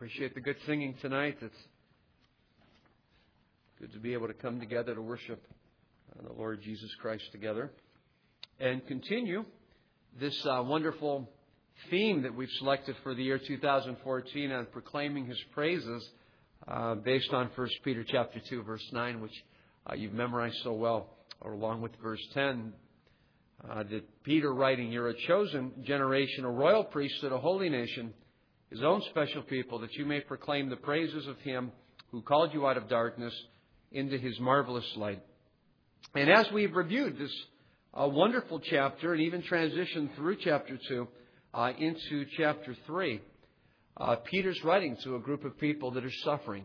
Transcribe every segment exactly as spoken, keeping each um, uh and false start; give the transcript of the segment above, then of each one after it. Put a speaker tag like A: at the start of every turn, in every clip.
A: Appreciate the good singing tonight. It's good to be able to come together to worship the Lord Jesus Christ together and continue this uh, wonderful theme that we've selected for the year two thousand fourteen on proclaiming His praises uh, based on First Peter chapter two, verse nine, which uh, you've memorized so well, or along with verse ten. Uh, that Peter writing, "You're a chosen generation, a royal priesthood, a holy nation, His own special people, that you may proclaim the praises of Him who called you out of darkness into His marvelous light." And as we've reviewed this uh, wonderful chapter and even transitioned through chapter two uh, into chapter three, uh, Peter's writing to a group of people that are suffering.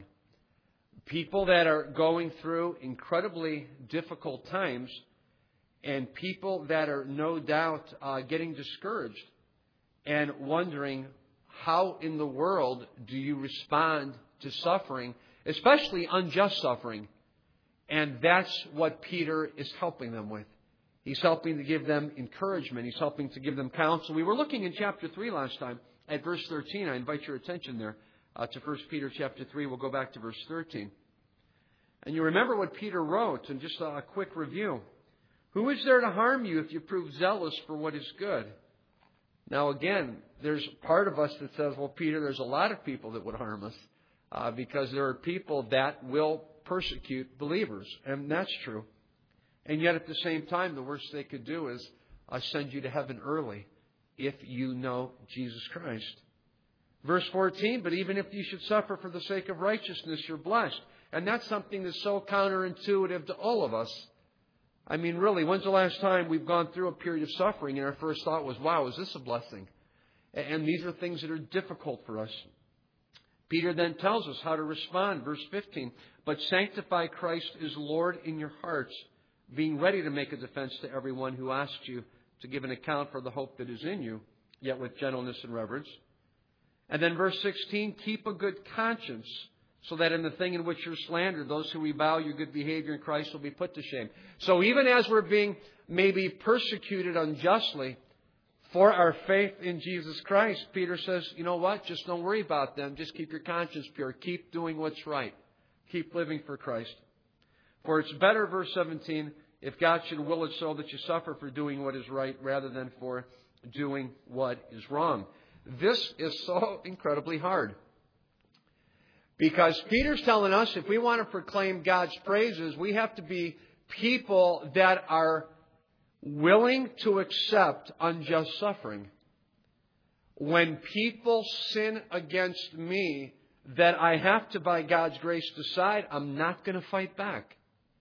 A: People that are going through incredibly difficult times, and people that are no doubt uh, getting discouraged and wondering, how in the world do you respond to suffering, especially unjust suffering? And that's what Peter is helping them with. He's helping to give them encouragement. He's helping to give them counsel. We were looking in chapter three last time at verse thirteen. I invite your attention there uh, to First Peter chapter three. We'll go back to verse thirteen. And you remember what Peter wrote, and just a quick review. "Who is there to harm you if you prove zealous for what is good?" Now, again, there's part of us that says, well, Peter, there's a lot of people that would harm us uh, because there are people that will persecute believers. And that's true. And yet at the same time, the worst they could do is uh, send you to heaven early if you know Jesus Christ. Verse fourteen, "But even if you should suffer for the sake of righteousness, you're blessed." And that's something that's so counterintuitive to all of us. I mean, really, when's the last time we've gone through a period of suffering and our first thought was, wow, is this a blessing? And these are things that are difficult for us. Peter then tells us how to respond. Verse fifteen, "But sanctify Christ as Lord in your hearts, being ready to make a defense to everyone who asks you to give an account for the hope that is in you, yet with gentleness and reverence." And then verse sixteen, "Keep a good conscience, so that in the thing in which you're slandered, those who revile your good behavior in Christ will be put to shame." So even as we're being maybe persecuted unjustly for our faith in Jesus Christ, Peter says, you know what? Just don't worry about them. Just keep your conscience pure. Keep doing what's right. Keep living for Christ. "For it's better," verse seventeen, "if God should will it so that you suffer for doing what is right rather than for doing what is wrong." This is so incredibly hard. Because Peter's telling us if we want to proclaim God's praises, we have to be people that are willing to accept unjust suffering. When people sin against me that I have to, by God's grace, decide I'm not going to fight back.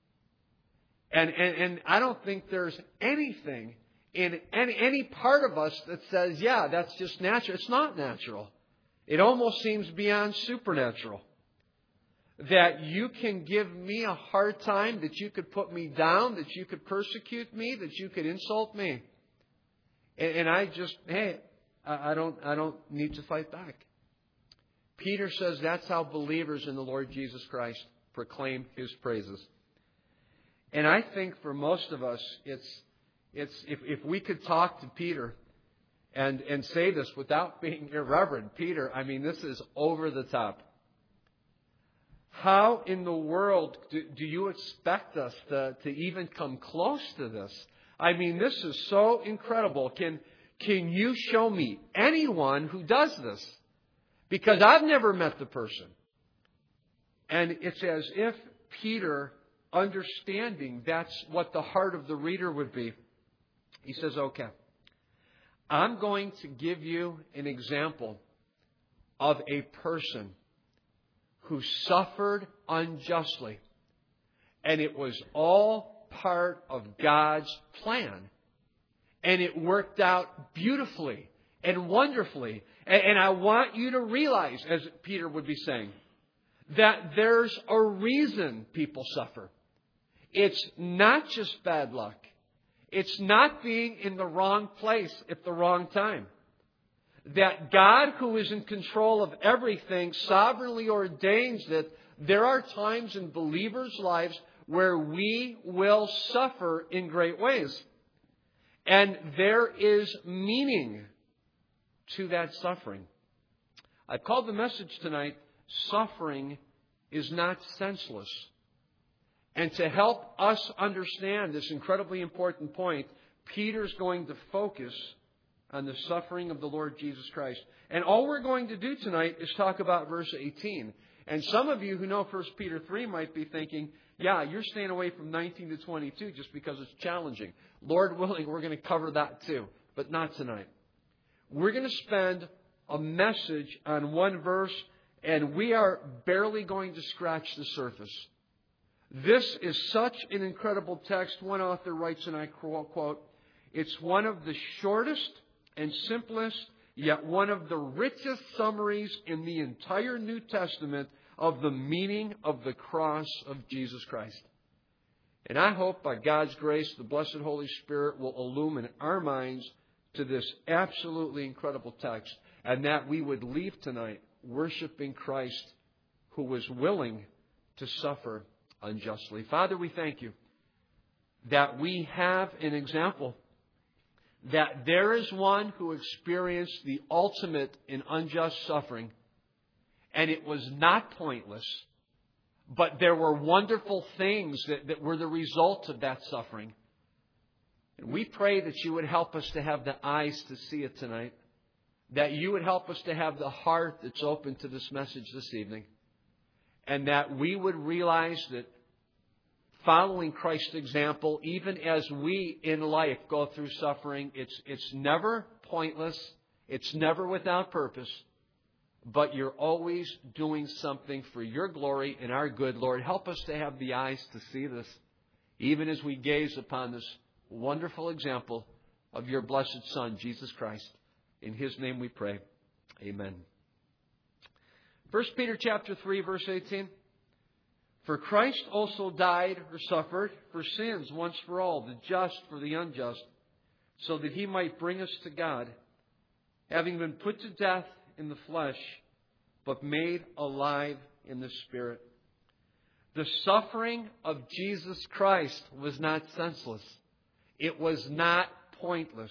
A: And, and, and I don't think there's anything in any, any part of us that says, yeah, that's just natural. It's not natural. It almost seems beyond supernatural. That you can give me a hard time, that you could put me down, that you could persecute me, that you could insult me. And, and I just, hey, I, I don't, I don't need to fight back. Peter says that's how believers in the Lord Jesus Christ proclaim His praises. And I think for most of us, it's, it's if, if we could talk to Peter and, and say this without being irreverent, Peter, I mean, this is over the top. How in the world do, do you expect us to, to even come close to this? I mean, this is so incredible. Can, can you show me anyone who does this? Because I've never met the person. And it's as if Peter, understanding that's what the heart of the reader would be, he says, okay, I'm going to give you an example of a person who suffered unjustly. And it was all part of God's plan. And it worked out beautifully and wonderfully. And, and I want you to realize, as Peter would be saying, that there's a reason people suffer. It's not just bad luck. It's not being in the wrong place at the wrong time. That God, who is in control of everything, sovereignly ordains that there are times in believers' lives where we will suffer in great ways. And there is meaning to that suffering. I've called the message tonight, Suffering is Not Senseless. And to help us understand this incredibly important point, Peter's going to focus on the suffering of the Lord Jesus Christ. And all we're going to do tonight is talk about verse eighteen. And some of you who know First Peter three might be thinking, yeah, you're staying away from nineteen to twenty-two just because it's challenging. Lord willing, we're going to cover that too, but not tonight. We're going to spend a message on one verse, and we are barely going to scratch the surface. This is such an incredible text. One author writes, and I quote, "It's one of the shortest and simplest, yet one of the richest summaries in the entire New Testament of the meaning of the cross of Jesus Christ." And I hope by God's grace, the blessed Holy Spirit will illumine our minds to this absolutely incredible text, and that we would leave tonight worshiping Christ, who was willing to suffer unjustly. Father, we thank you that we have an example, that there is one who experienced the ultimate in unjust suffering, and it was not pointless, but there were wonderful things that, that were the result of that suffering. And we pray that you would help us to have the eyes to see it tonight, that you would help us to have the heart that's open to this message this evening, and that we would realize that following Christ's example, even as we in life go through suffering, it's, it's never pointless, it's never without purpose, but you're always doing something for your glory and our good. Lord, help us to have the eyes to see this, even as we gaze upon this wonderful example of your blessed Son, Jesus Christ. In His name we pray. Amen. First Peter chapter three, verse eighteen. "For Christ also died or suffered for sins once for all, the just for the unjust, so that He might bring us to God, having been put to death in the flesh, but made alive in the Spirit." The suffering of Jesus Christ was not senseless. It was not pointless.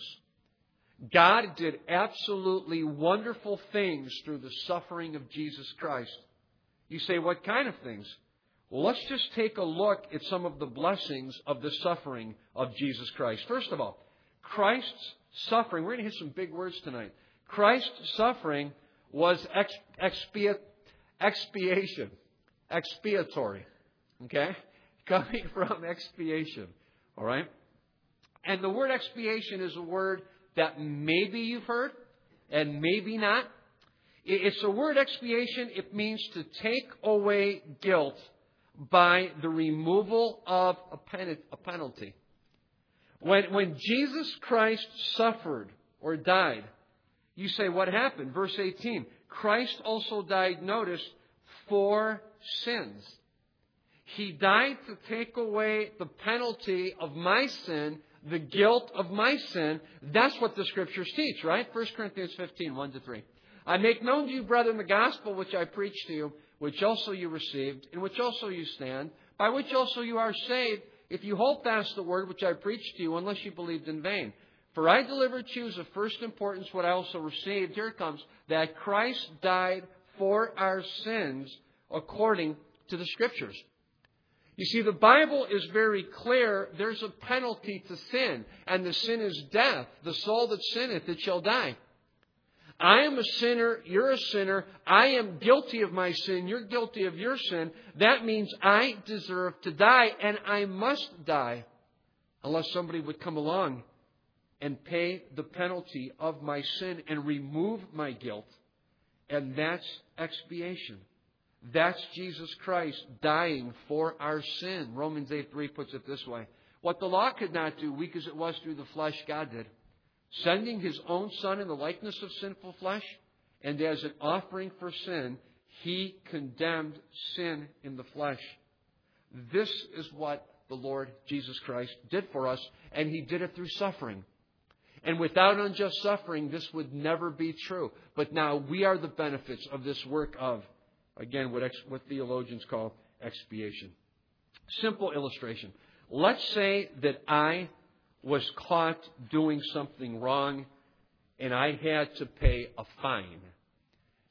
A: God did absolutely wonderful things through the suffering of Jesus Christ. You say, what kind of things? Well, let's just take a look at some of the blessings of the suffering of Jesus Christ. First of all, Christ's suffering. We're going to hit some big words tonight. Christ's suffering was ex, expia, expiation, expiatory. Okay? Coming from expiation. All right? And the word expiation is a word that maybe you've heard and maybe not. It's a word expiation. It means to take away guilt by the removal of a, pen, a penalty. When, when Jesus Christ suffered or died, you say, what happened? Verse eighteen, Christ also died, notice, for sins. He died to take away the penalty of my sin, the guilt of my sin. That's what the Scriptures teach, right? First Corinthians fifteen, one to three. "I make known to you, brethren, the gospel which I preached to you, which also you received, in which also you stand, by which also you are saved, if you hold fast the word which I preached to you, unless you believed in vain. For I delivered to you as of first importance what I also received," here it comes, "that Christ died for our sins according to the Scriptures." You see, the Bible is very clear. There's a penalty to sin, and the sin is death. The soul that sinneth, it shall die. I am a sinner. You're a sinner. I am guilty of my sin. You're guilty of your sin. That means I deserve to die, and I must die unless somebody would come along and pay the penalty of my sin and remove my guilt. And that's expiation. That's Jesus Christ dying for our sin. Romans eight three puts it this way. What the law could not do, weak as it was through the flesh, God did. Sending His own Son in the likeness of sinful flesh, and as an offering for sin, He condemned sin in the flesh. This is what the Lord Jesus Christ did for us, and He did it through suffering. And without unjust suffering, this would never be true. But now we are the benefits of this work of, again, what, ex, what theologians call expiation. Simple illustration. Let's say that I was caught doing something wrong and I had to pay a fine.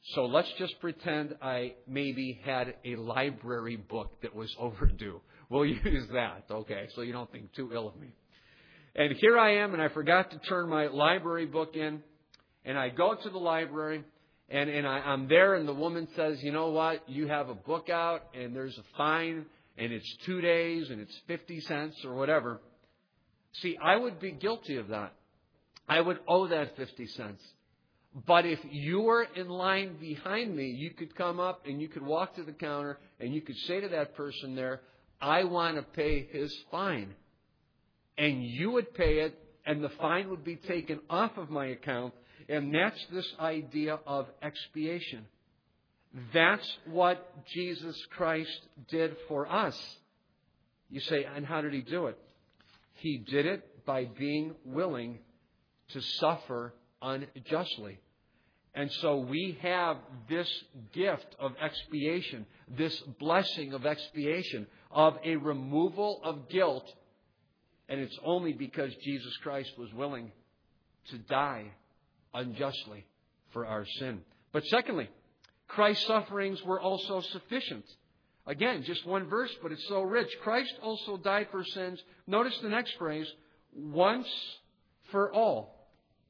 A: So let's just pretend I maybe had a library book that was overdue. We'll use that, okay, so you don't think too ill of me. And here I am, and I forgot to turn my library book in. And I go to the library, and, and I, I'm there, and the woman says, you know what, you have a book out, and there's a fine, and it's two days, and it's fifty cents or whatever. See, I would be guilty of that. I would owe that fifty cents. But if you were in line behind me, you could come up, and you could walk to the counter, and you could say to that person there, I want to pay his fine. And you would pay it, and the fine would be taken off of my account. And that's this idea of expiation. That's what Jesus Christ did for us. You say, and how did He do it? He did it by being willing to suffer unjustly. And so we have this gift of expiation, this blessing of expiation, of a removal of guilt. And it's only because Jesus Christ was willing to die unjustly for our sin. But secondly, Christ's sufferings were also sufficient. Again, just one verse, but it's so rich. Christ also died for sins. Notice the next phrase, once for all.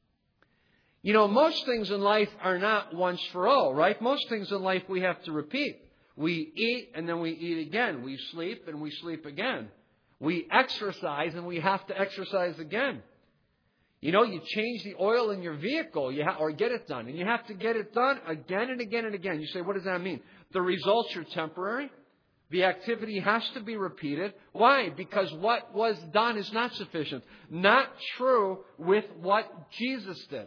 A: You know, most things in life are not once for all, right? Most things in life we have to repeat. We eat and then we eat again. We sleep and we sleep again. We exercise and we have to exercise again. You know, you change the oil in your vehicle you ha- or get it done. And you have to get it done again and again and again. You say, what does that mean? The results are temporary. The activity has to be repeated. Why? Because what was done is not sufficient. Not true with what Jesus did.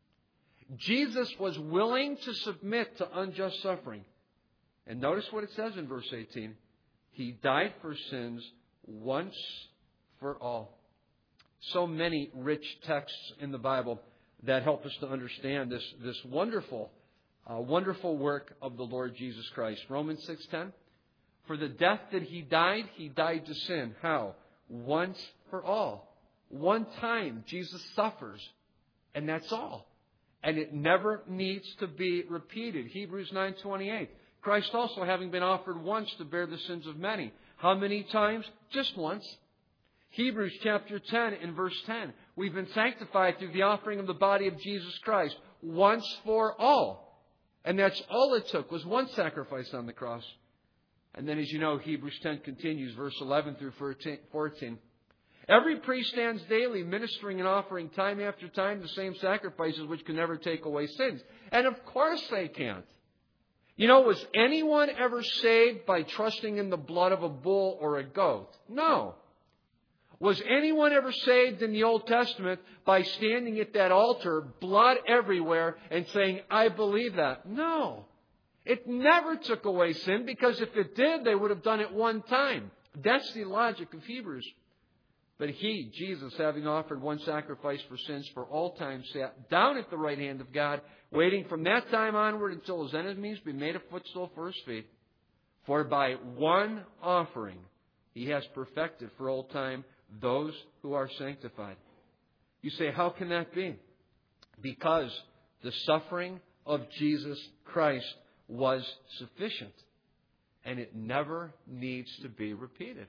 A: Jesus was willing to submit to unjust suffering. And notice what it says in verse eighteen. He died for sins once for all. So many rich texts in the Bible that help us to understand this, this wonderful, uh, wonderful work of the Lord Jesus Christ. Romans six ten. For the death that He died, He died to sin. How? Once for all. One time Jesus suffers, and that's all. And it never needs to be repeated. Hebrews nine twenty-eight. Christ also having been offered once to bear the sins of many. How many times? Just once. Hebrews chapter ten and verse ten. We've been sanctified through the offering of the body of Jesus Christ once for all. And that's all it took, was one sacrifice on the cross. And then, as you know, Hebrews ten continues, verse eleven through fourteen. Every priest stands daily ministering and offering time after time the same sacrifices which can never take away sins. And of course they can't. You know, was anyone ever saved by trusting in the blood of a bull or a goat? No. Was anyone ever saved in the Old Testament by standing at that altar, blood everywhere, and saying, I believe that? No. It never took away sin, because if it did, they would have done it one time. That's the logic of Hebrews. But He, Jesus, having offered one sacrifice for sins for all time, sat down at the right hand of God, waiting from that time onward until His enemies be made a footstool for His feet. For by one offering He has perfected for all time those who are sanctified. You say, how can that be? Because the suffering of Jesus Christ was sufficient, and it never needs to be repeated.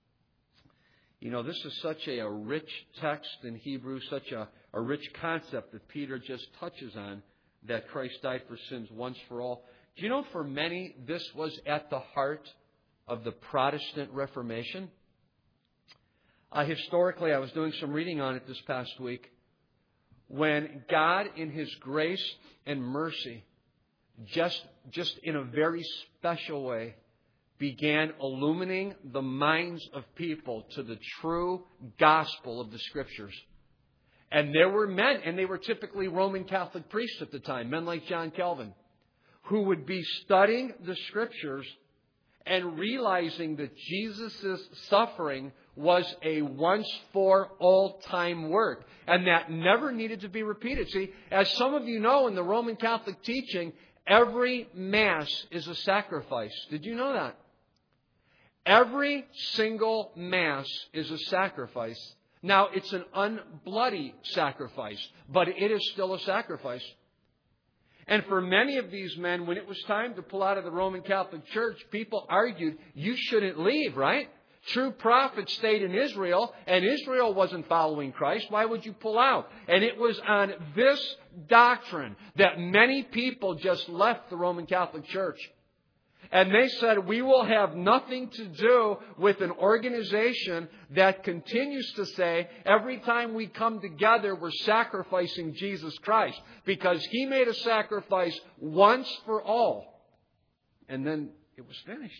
A: You know, this is such a, a rich text in Hebrews, such a, a rich concept that Peter just touches on, that Christ died for sins once for all. Do you know, for many, this was at the heart of the Protestant Reformation? Uh, historically, I was doing some reading on it this past week. When God, in His grace and mercy, just, just in a very special way, began illuminating the minds of people to the true gospel of the Scriptures. And there were men, and they were typically Roman Catholic priests at the time, men like John Calvin, who would be studying the Scriptures and realizing that Jesus' suffering was a once-for-all-time work, and that never needed to be repeated. See, as some of you know, in the Roman Catholic teaching, every Mass is a sacrifice. Did you know that? Every single Mass is a sacrifice. Now, it's an unbloody sacrifice, but it is still a sacrifice. And for many of these men, when it was time to pull out of the Roman Catholic Church, people argued, you shouldn't leave, right? True prophets stayed in Israel, and Israel wasn't following Christ. Why would you pull out? And it was on this doctrine that many people just left the Roman Catholic Church. And they said, we will have nothing to do with an organization that continues to say, every time we come together, we're sacrificing Jesus Christ. Because He made a sacrifice once for all. And then it was finished.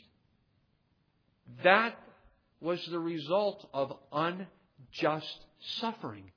A: That was the result of unjust suffering.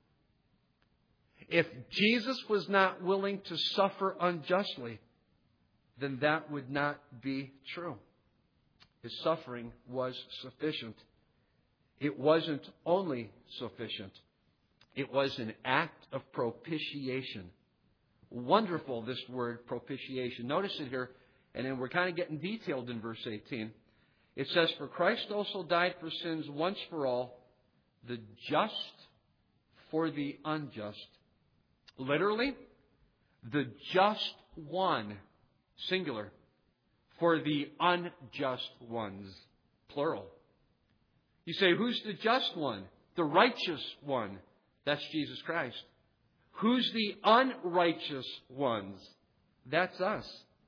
A: If Jesus was not willing to suffer unjustly, then that would not be true. His suffering was sufficient. It wasn't only sufficient. It was an act of propitiation. Wonderful, this word propitiation. Notice it here, and then we're kind of getting detailed in verse eighteen. It says, for Christ also died for sins once for all, the just for the unjust. Literally, the just one, singular, for the unjust ones, plural. You say, who's the just one? The righteous one. That's Jesus Christ. Who's the unrighteous ones? That's us.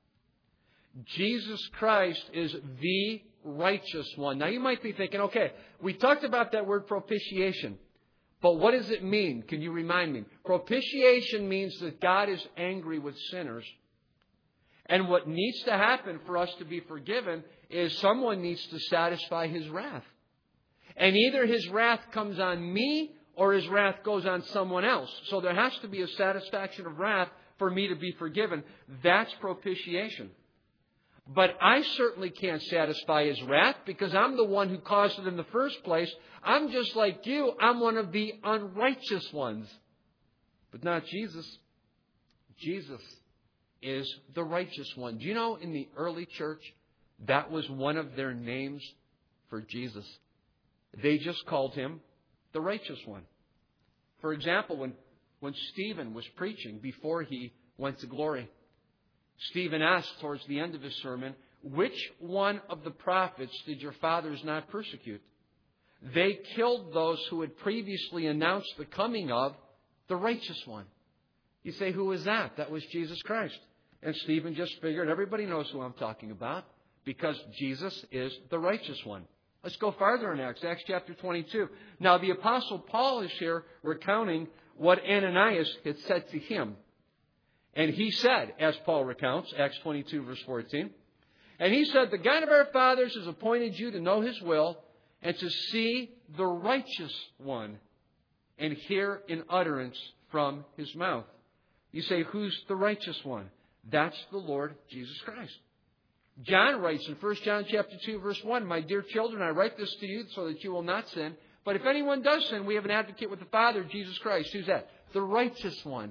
A: Jesus Christ is the righteous one. Now you might be thinking, okay, we talked about that word propitiation, but what does it mean? Can you remind me? Propitiation means that God is angry with sinners. And what needs to happen for us to be forgiven is someone needs to satisfy His wrath. And either His wrath comes on me or His wrath goes on someone else. So there has to be a satisfaction of wrath for me to be forgiven. That's propitiation. But I certainly can't satisfy His wrath because I'm the one who caused it in the first place. I'm just like you. I'm one of the unrighteous ones. But not Jesus. Jesus is the righteous one. Do you know in the early church, that was one of their names for Jesus? They just called Him the righteous one. For example, when, when Stephen was preaching before he went to glory, Stephen asked towards the end of his sermon, which one of the prophets did your fathers not persecute? They killed those who had previously announced the coming of the righteous one. You say, who was that? That was Jesus Christ. And Stephen just figured everybody knows who I'm talking about because Jesus is the righteous one. Let's go farther in Acts, Acts chapter twenty-two. Now the Apostle Paul is here recounting what Ananias had said to him. And he said, as Paul recounts, Acts twenty-two, verse fourteen, and he said, the God of our fathers has appointed you to know His will and to see the righteous one and hear an utterance from His mouth. You say, who's the righteous one? That's the Lord Jesus Christ. John writes in First John chapter two, verse one, my dear children, I write this to you so that you will not sin. But if anyone does sin, we have an advocate with the Father, Jesus Christ. Who's that? The righteous one.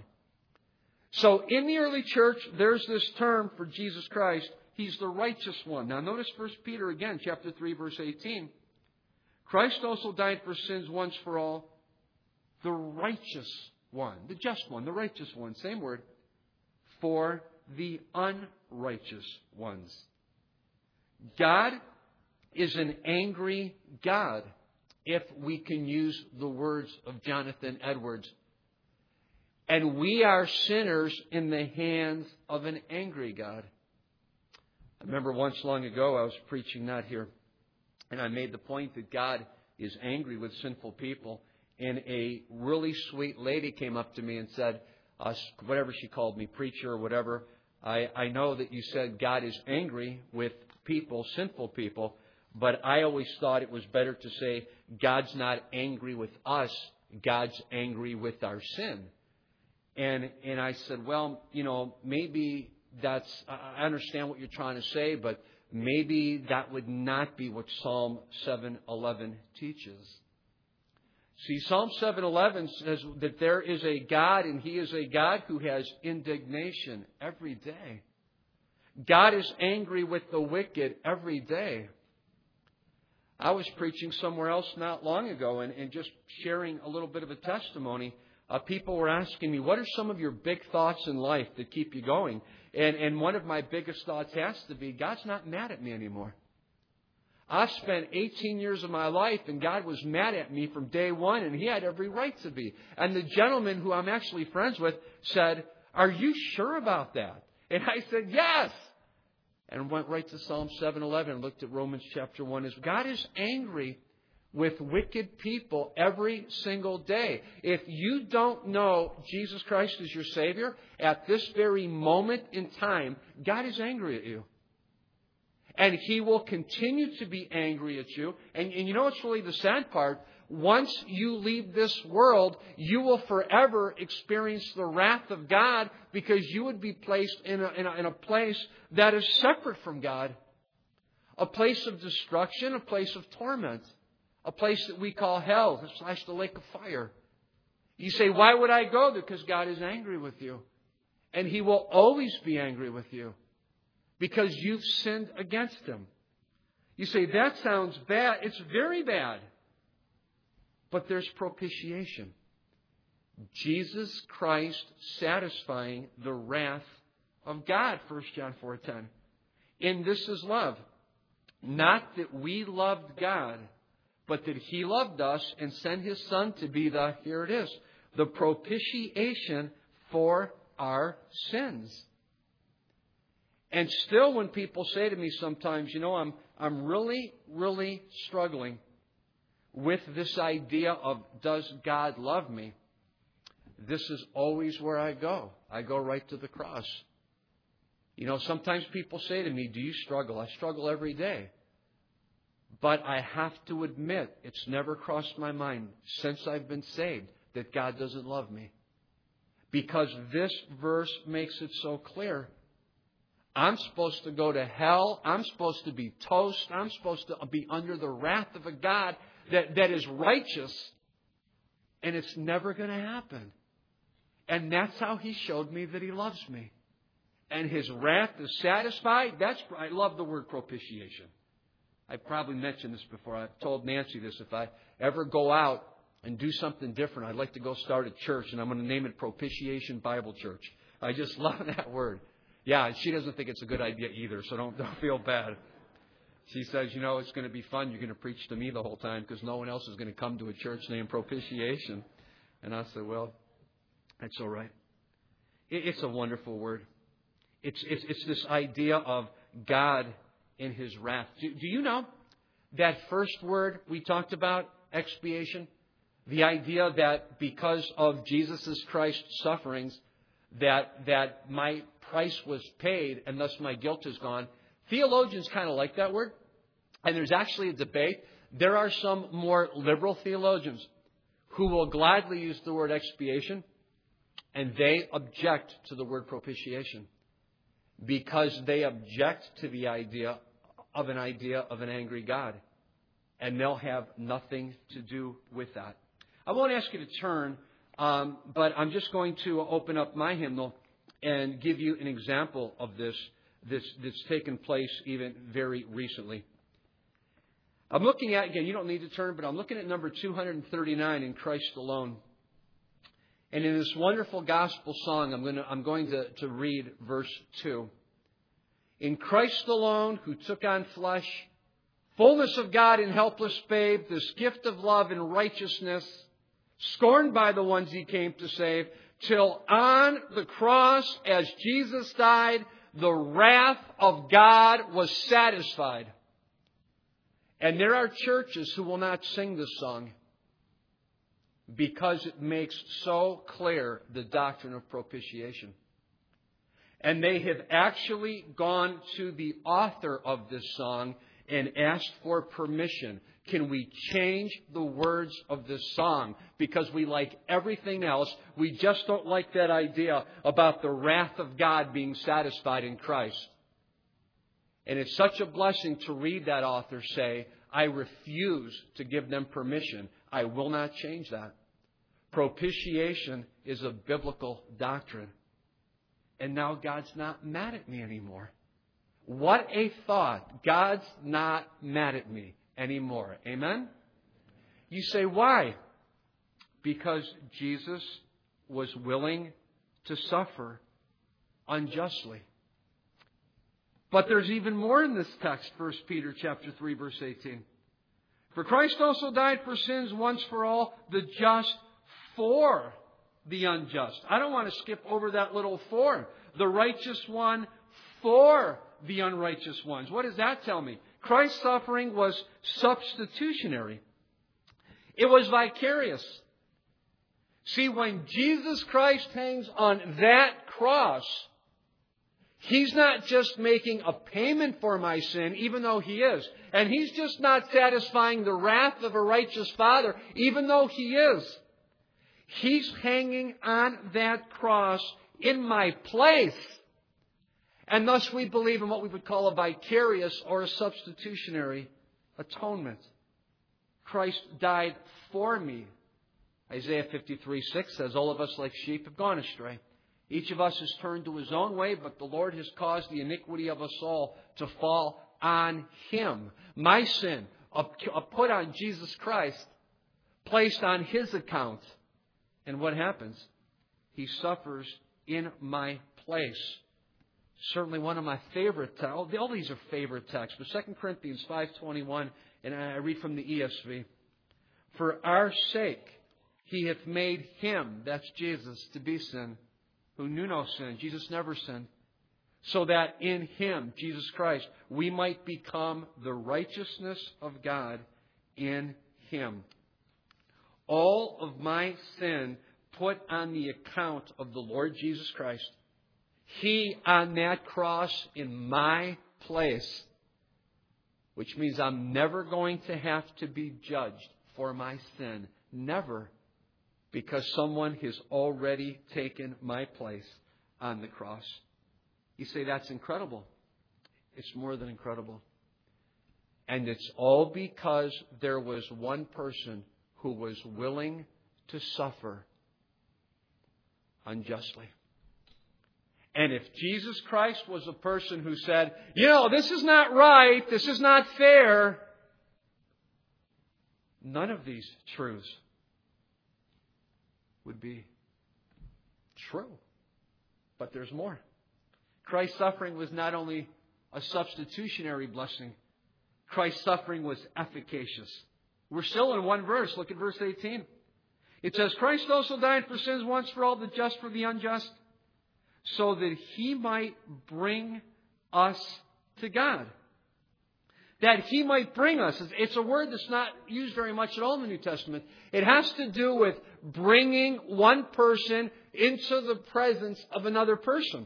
A: So in the early church, there's this term for Jesus Christ. He's the righteous one. Now notice First Peter again, chapter three, verse eighteen. Christ also died for sins once for all. The righteous one. The just one. The righteous one. Same word. For the unrighteous ones. God is an angry God, if we can use the words of Jonathan Edwards. And we are sinners in the hands of an angry God. I remember once long ago I was preaching not here, and I made the point that God is angry with sinful people. And a really sweet lady came up to me and said, uh, whatever she called me, preacher or whatever, I, I know that you said God is angry with people, sinful people, but I always thought it was better to say God's not angry with us, God's angry with our sin. And and I said, well, you know, maybe that's, I understand what you're trying to say, but maybe that would not be what Psalm seven eleven teaches. See, Psalm seven eleven says that there is a God, and He is a God who has indignation every day. God is angry with the wicked every day. I was preaching somewhere else not long ago and, and just sharing a little bit of a testimony. Uh, people were asking me, what are some of your big thoughts in life that keep you going? And, and one of my biggest thoughts has to be, God's not mad at me anymore. I've spent eighteen years of my life, and God was mad at me from day one, and He had every right to be. And the gentleman who I'm actually friends with said, "Are you sure about that?" And I said, "Yes." And went right to Psalm seven eleven and looked at Romans chapter one. As God is angry with wicked people every single day. If you don't know Jesus Christ as your Savior, at this very moment in time, God is angry at you. And He will continue to be angry at you. And, and you know what's really the sad part? Once you leave this world, you will forever experience the wrath of God because you would be placed in a, in a, in a place that is separate from God. A place of destruction, a place of torment. A place that we call hell, slash the lake of fire. You say, why would I go there? Because God is angry with you. And He will always be angry with you. Because you've sinned against Him. You say, that sounds bad. It's very bad. But there's propitiation. Jesus Christ satisfying the wrath of God, First John four ten. In this is love. Not that we loved God, but that He loved us and sent His Son to be the, here it is, the propitiation for our sins. And still when people say to me sometimes, you know, I'm I'm really, really struggling with this idea of, does God love me? This is always where I go. I go right to the cross. You know, sometimes people say to me, do you struggle? I struggle every day. But I have to admit, it's never crossed my mind since I've been saved that God doesn't love me. Because this verse makes it so clear. I'm supposed to go to hell. I'm supposed to be toast. I'm supposed to be under the wrath of a God that, that is righteous. And it's never going to happen. And that's how He showed me that He loves me. And His wrath is satisfied. That's, I love the word propitiation. I probably mentioned this before. I've told Nancy this. If I ever go out and do something different, I'd like to go start a church. And I'm going to name it Propitiation Bible Church. I just love that word. Yeah, she doesn't think it's a good idea either, so don't, don't feel bad. She says, you know, it's going to be fun. You're going to preach to me the whole time because no one else is going to come to a church named Propitiation. And I said, well, that's all right. It, it's a wonderful word. It's, it's, it's this idea of God in His wrath. Do, do you know that first word we talked about, expiation? The idea that because of Jesus Christ's sufferings, that that my price was paid and thus my guilt is gone. Theologians kind of like that word. And there's actually a debate. There are some more liberal theologians who will gladly use the word expiation, and they object to the word propitiation because they object to the idea of an idea of an angry God. And they'll have nothing to do with that. I won't ask you to turn, um, but I'm just going to open up my hymnal and give you an example of this, this that's taken place even very recently. I'm looking at, again, you don't need to turn, but I'm looking at number two thirty-nine, In Christ Alone. And in this wonderful gospel song, I'm going to, I'm going to, to read verse two. In Christ alone, who took on flesh, fullness of God in helpless babe, this gift of love and righteousness, scorned by the ones He came to save, till on the cross, as Jesus died, the wrath of God was satisfied. And there are churches who will not sing this song because it makes so clear the doctrine of propitiation. And they have actually gone to the author of this song and asked for permission. Can we change the words of this song? Because we like everything else. We just don't like that idea about the wrath of God being satisfied in Christ. And it's such a blessing to read that author say, I refuse to give them permission. I will not change that. Propitiation is a biblical doctrine. And now God's not mad at me anymore. What a thought. God's not mad at me anymore. Amen? You say, why? Because Jesus was willing to suffer unjustly. But there's even more in this text, First Peter chapter three, verse eighteen. For Christ also died for sins once for all, the just for the unjust. I don't want to skip over that little for. The righteous one for the unrighteous ones. What does that tell me? Christ's suffering was substitutionary. It was vicarious. See, when Jesus Christ hangs on that cross, He's not just making a payment for my sin, even though He is. And He's just not satisfying the wrath of a righteous Father, even though He is. He's hanging on that cross in my place. And thus we believe in what we would call a vicarious or a substitutionary atonement. Christ died for me. Isaiah fifty-three six says, all of us like sheep have gone astray. Each of us has turned to his own way, but the Lord has caused the iniquity of us all to fall on Him. My sin, put on Jesus Christ, placed on His account. And what happens? He suffers in my place. Certainly one of my favorite texts. All these are favorite texts. But Second Corinthians five twenty-one, and I read from the E S V. For our sake He hath made Him, that's Jesus, to be sin, who knew no sin. Jesus never sinned. So that in Him, Jesus Christ, we might become the righteousness of God in Him. All of my sin put on the account of the Lord Jesus Christ. He on that cross in my place. Which means I'm never going to have to be judged for my sin. Never. Because someone has already taken my place on the cross. You say, that's incredible. It's more than incredible. And it's all because there was one person who was willing to suffer unjustly. And if Jesus Christ was a person who said, you know, this is not right, this is not fair, none of these truths would be true. But there's more. Christ's suffering was not only a substitutionary blessing, Christ's suffering was efficacious. We're still in one verse. Look at verse eighteen. It says, Christ also died for sins once for all, the just for the unjust, so that He might bring us to God. That He might bring us. It's a word that's not used very much at all in the New Testament. It has to do with bringing one person into the presence of another person.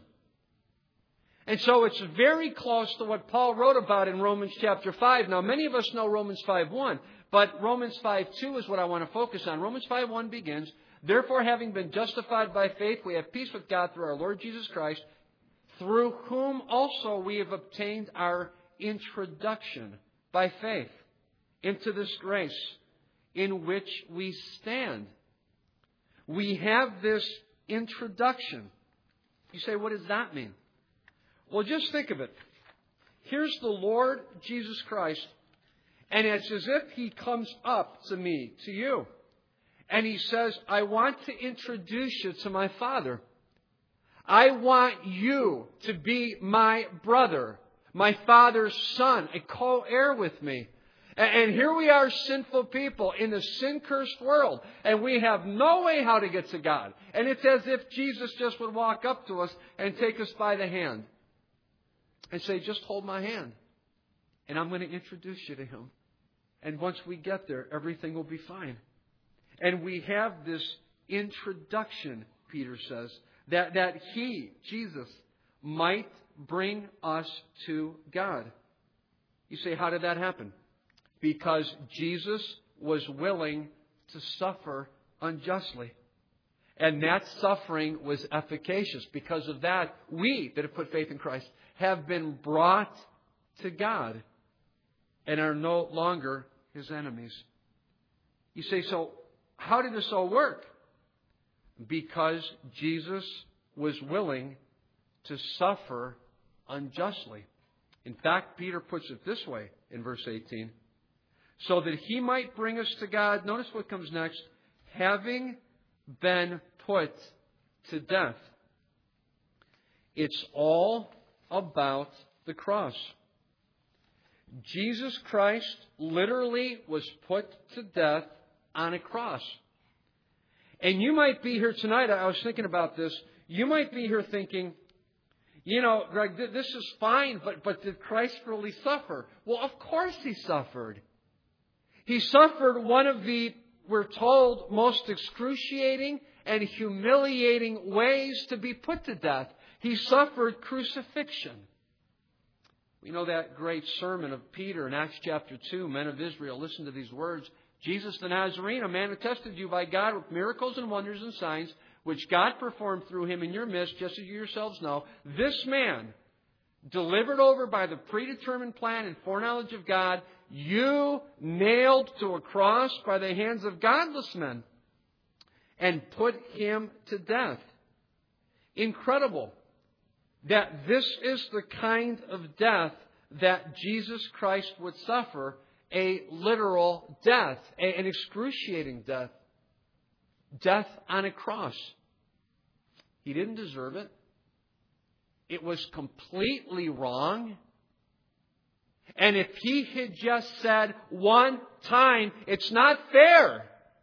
A: And so it's very close to what Paul wrote about in Romans chapter five. Now, many of us know Romans five one, but Romans five two is what I want to focus on. Romans five one begins, therefore, having been justified by faith, we have peace with God through our Lord Jesus Christ, through whom also we have obtained our introduction by faith into this grace in which we stand. We have this introduction. You say, what does that mean? Well, just think of it. Here's the Lord Jesus Christ, and it's as if He comes up to me, to you, and He says, I want to introduce you to my Father. I want you to be my brother, my Father's son, a co-heir with me. And here we are, sinful people in a sin-cursed world, and we have no way how to get to God. And it's as if Jesus just would walk up to us and take us by the hand and say, just hold my hand, and I'm going to introduce you to Him. And once we get there, everything will be fine. And we have this introduction, Peter says, that, that He, Jesus, might bring us to God. You say, how did that happen? Because Jesus was willing to suffer unjustly. And that suffering was efficacious. Because of that, we that have put faith in Christ have been brought to God and are no longer His enemies. You say, so how did this all work? Because Jesus was willing to suffer unjustly. In fact, Peter puts it this way in verse eighteen. So that He might bring us to God. Notice what comes next. Having been put to death. It's all about the cross. Jesus Christ literally was put to death on a cross. And you might be here tonight, I was thinking about this, you might be here thinking, you know, Greg, this is fine, but, but did Christ really suffer? Well, of course He suffered. He suffered one of the, we're told, most excruciating and humiliating ways to be put to death. He suffered crucifixion. We know that great sermon of Peter in Acts chapter two, men of Israel, listen to these words. Jesus the Nazarene, a man attested to you by God with miracles and wonders and signs, which God performed through Him in your midst, just as you yourselves know. This man, delivered over by the predetermined plan and foreknowledge of God, you nailed to a cross by the hands of godless men and put Him to death. Incredible that this is the kind of death that Jesus Christ would suffer, a literal death, an excruciating death. Death on a cross. He didn't deserve it. It was completely wrong. And if He had just said one time, it's not fair,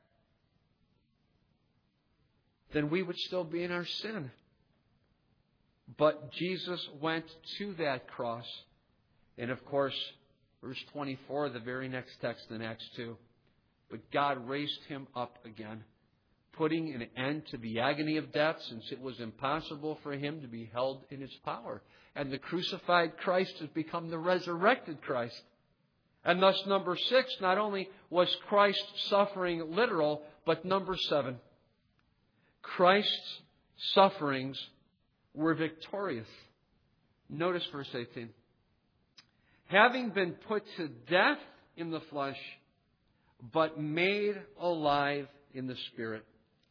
A: then we would still be in our sin. But Jesus went to that cross. And of course, verse twenty-four, the very next text in Acts two. But God raised Him up again, putting an end to the agony of death, since it was impossible for Him to be held in its power. And the crucified Christ has become the resurrected Christ. And thus, number six, not only was Christ's suffering literal, but number seven, Christ's sufferings were victorious. Notice verse eighteen. Having been put to death in the flesh, but made alive in the Spirit.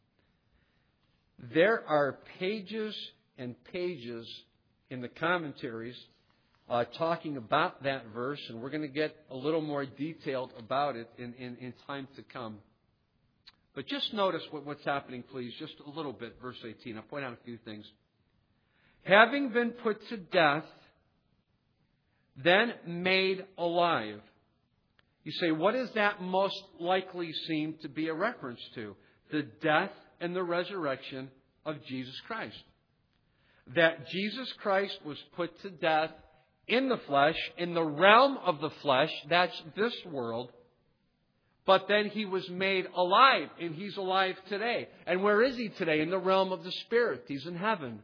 A: There are pages and pages in the commentaries uh, talking about that verse, and we're going to get a little more detailed about it in, in, in time to come. But just notice what, what's happening, please, just a little bit, verse eighteen. I'll point out a few things. Having been put to death, then made alive. You say, what does that most likely seem to be a reference to? The death and the resurrection of Jesus Christ. That Jesus Christ was put to death in the flesh, in the realm of the flesh, that's this world, but then He was made alive, and He's alive today. And where is He today? In the realm of the Spirit. He's in heaven.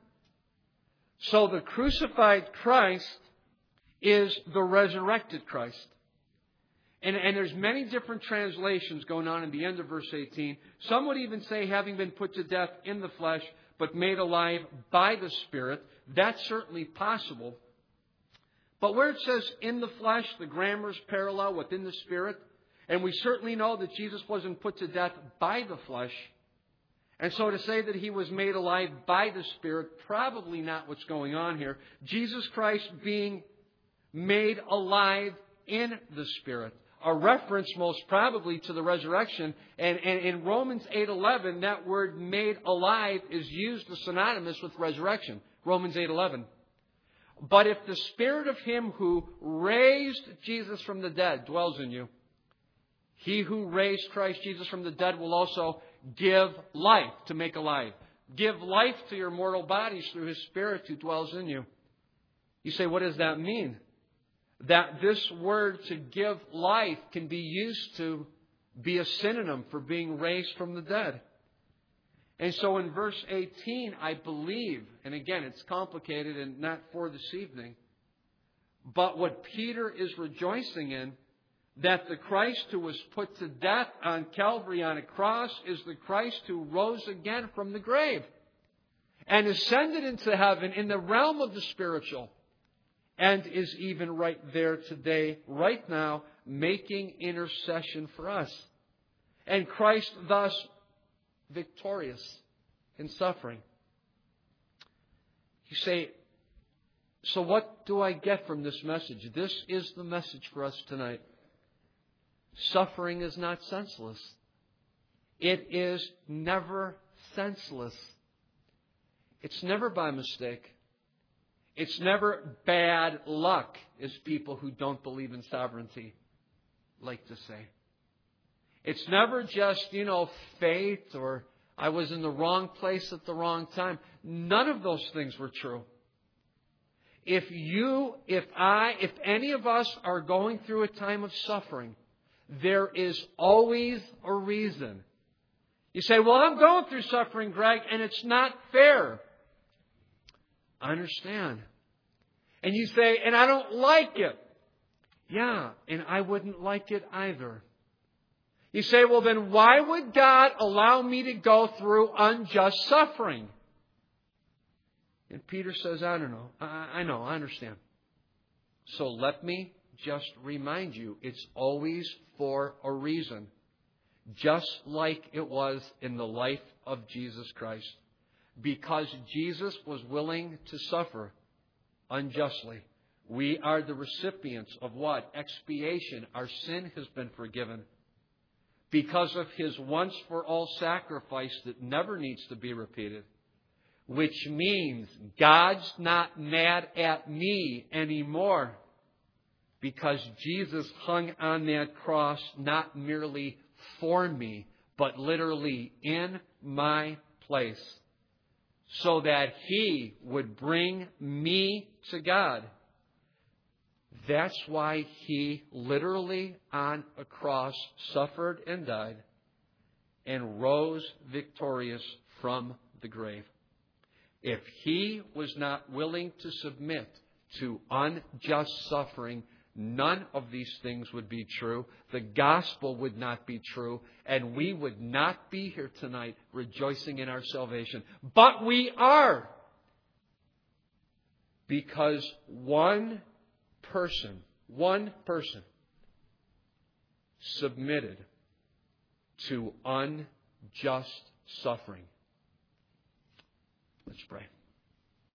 A: So the crucified Christ is the resurrected Christ. And, and there's many different translations going on in the end of verse eighteen. Some would even say, having been put to death in the flesh, but made alive by the Spirit. That's certainly possible. But where it says in the flesh, the grammar's parallel within the Spirit. And we certainly know that Jesus wasn't put to death by the flesh. And so to say that He was made alive by the Spirit, probably not what's going on here. Jesus Christ being made alive in the Spirit. A reference most probably to the resurrection. And, and in Romans eight eleven, that word made alive is used as synonymous with resurrection. Romans eight eleven. But if the Spirit of Him who raised Jesus from the dead dwells in you, He who raised Christ Jesus from the dead will also give life, to make alive. Give life to your mortal bodies through His Spirit who dwells in you. You say, what does that mean? That this word to give life can be used to be a synonym for being raised from the dead. And so in verse eighteen, I believe, and again, it's complicated and not for this evening, but what Peter is rejoicing in, that the Christ who was put to death on Calvary on a cross is the Christ who rose again from the grave and ascended into heaven in the realm of the spiritual, and is even right there today, right now, making intercession for us. And Christ thus victorious in suffering. You say, so what do I get from this message? This is the message for us tonight. Suffering is not senseless. It is never senseless. It's never by mistake. It's never bad luck, as people who don't believe in sovereignty like to say. It's never just, you know, fate or I was in the wrong place at the wrong time. None of those things were true. If you, if I, if any of us are going through a time of suffering, there is always a reason. You say, well, I'm going through suffering, Greg, and it's not fair. I understand. And you say, and I don't like it. Yeah, and I wouldn't like it either. You say, well, then why would God allow me to go through unjust suffering? And Peter says, I don't know. I, I know, I understand. So let me just remind you, it's always for a reason. Just like it was in the life of Jesus Christ. Because Jesus was willing to suffer unjustly. We are the recipients of what? Expiation. Our sin has been forgiven. Because of His once-for-all sacrifice that never needs to be repeated. Which means God's not mad at me anymore. Because Jesus hung on that cross not merely for me, but literally in my place. So that He would bring me to God. That's why He literally on a cross suffered and died and rose victorious from the grave. If He was not willing to submit to unjust suffering, none of these things would be true. The gospel would not be true. And we would not be here tonight rejoicing in our salvation. But we are. Because one person, one person submitted to unjust suffering. Let's pray.